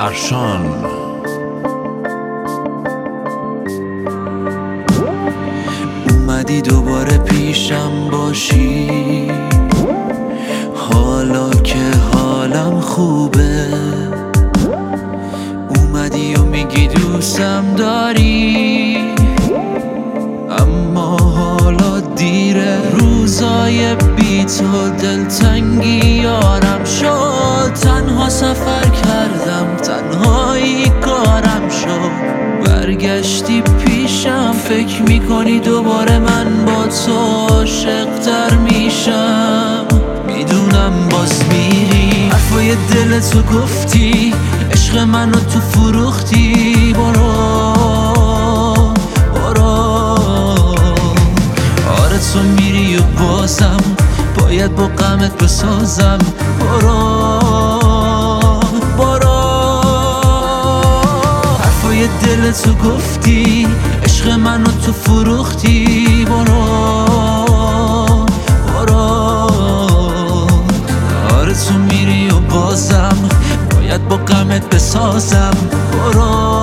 ارشان. اومدی دوباره پیشم باشی، حالا که حالم خوبه. اومدی و میگی دوستم داری، اما حالا دیره. روزای بی تو دلتنگی یارم شد، تنها سفر کردم، تنهایی کارم شد. برگشتی پیشم، فکر میکنی دوباره من با تو عاشق‌تر میشم. میدونم باز میری، حرفای دلتو گفتی، عشق منو تو فروختی. برو آره تو میری و بازم باید با غمت بسازم. برو حرفای دلتو گفتی، عشق منو تو فروختی. برو آره تو میری و بازم باید با غمت بسازم. برو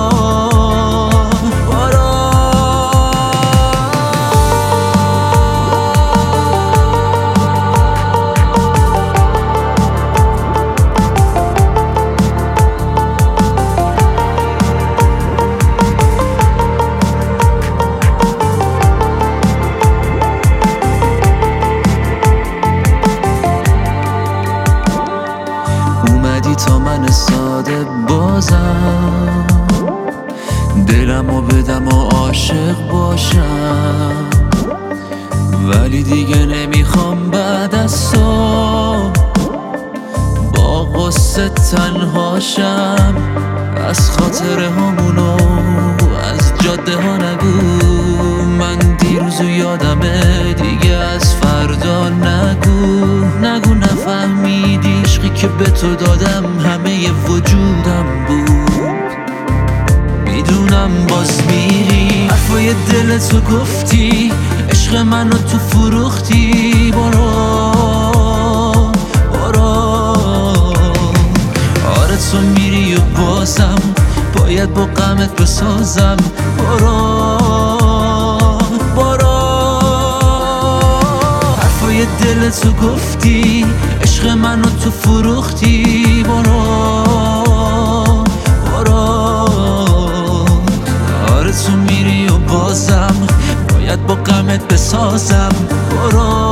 تا من ساده بازم دلمو بدم و عاشق باشم، ولی دیگه نمیخوام بعد از تو با غصه تنهاشم. از خاطر همونو از جاده ها نگو، من دیروزو یادمه، دیگه از فردا نگو نفهمیدی عشقی که به تو دادم همه وجودم بود. میدونم باز میری، حرفای دلتو گفتی، عشق منو تو فروختی. برو آره تو میری و بازم باید با غمت بسازم. برو حرفای دلتو گفتی، عشق منو تو فروختی. برو آره تو میری و بازم باید با غمت بسازم. برو